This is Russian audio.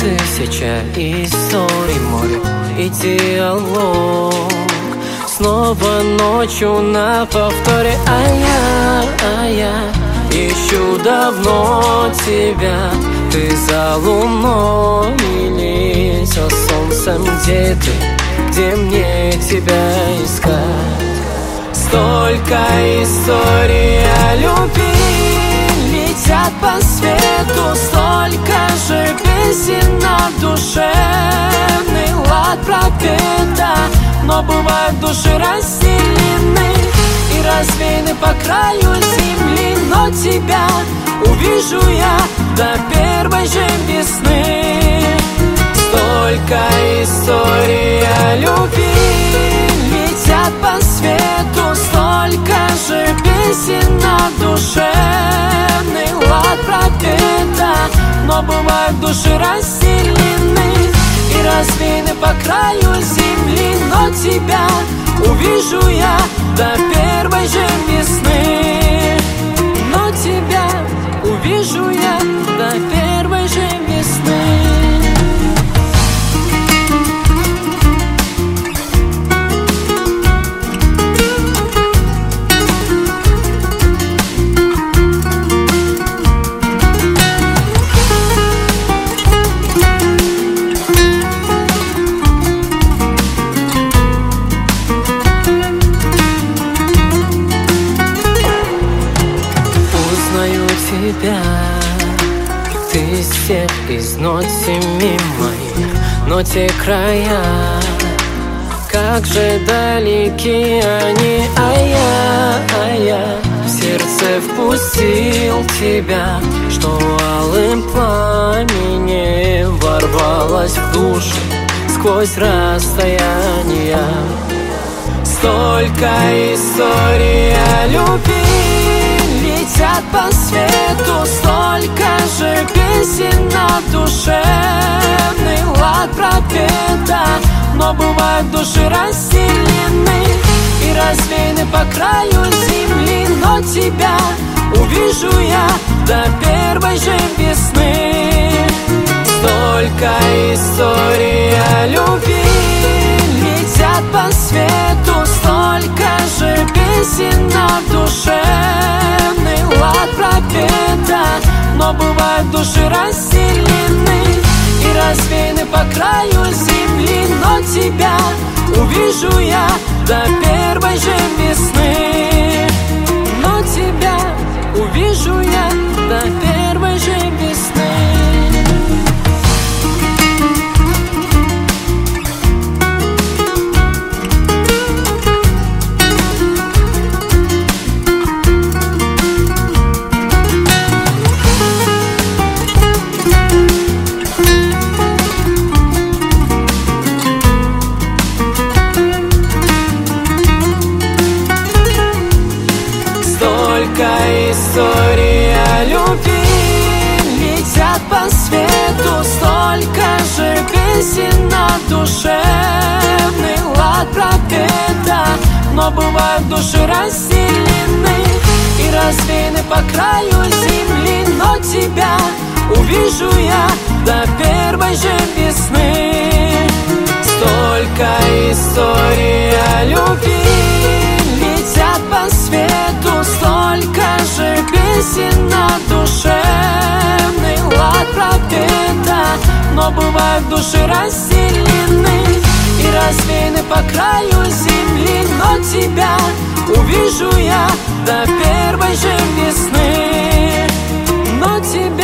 тысяча историй, море и диалог. Снова ночью на повторе, а я ищу давно тебя. Ты за луной или за солнцем, где ты, где мне тебя искать? Столько историй о любви летят по свету, столько же песен на душевный лад пропета. Но бывают души расселены и развеяны по краю земли. Но тебя увижу я до первой же весны. Столько историй о любви летят по свету, столько же песен на душевный лад пропета. Но бывают души расселены и развеяны по краю земли. Но тебя увижу я до первой же весны. Но тебя увижу я до первой же весны. Ты из всех, из нот семи моих, но те края, как же далеки они, а я в сердце впустил тебя, что алым пламенем ворвалась в душу сквозь расстояния. Столько историй о любви летят по свету, столько же песен на душевный лад пропета. Но бывают души расселены и развеяны по краю земли. Но тебя увижу я до первой же весны. Столько историй о любви летят по свету, столько же песен на душевный лад пропета. Но бывают души расселены и развеяны по краю земли. Но тебя увижу я до первой же весны. Но тебя увижу я до первой же весны. Истории о любви летят по свету, столько же песен на душевный лад пропета. Но бывают души расселены и развеяны по краю земли. Но тебя увижу я до первой же весны. Столько историй о любви летят по свету, столько же песен на душевный лад пропета. Но бывают души расселены и развеяны по краю земли. Но тебя увижу я до первой же весны. Но тебя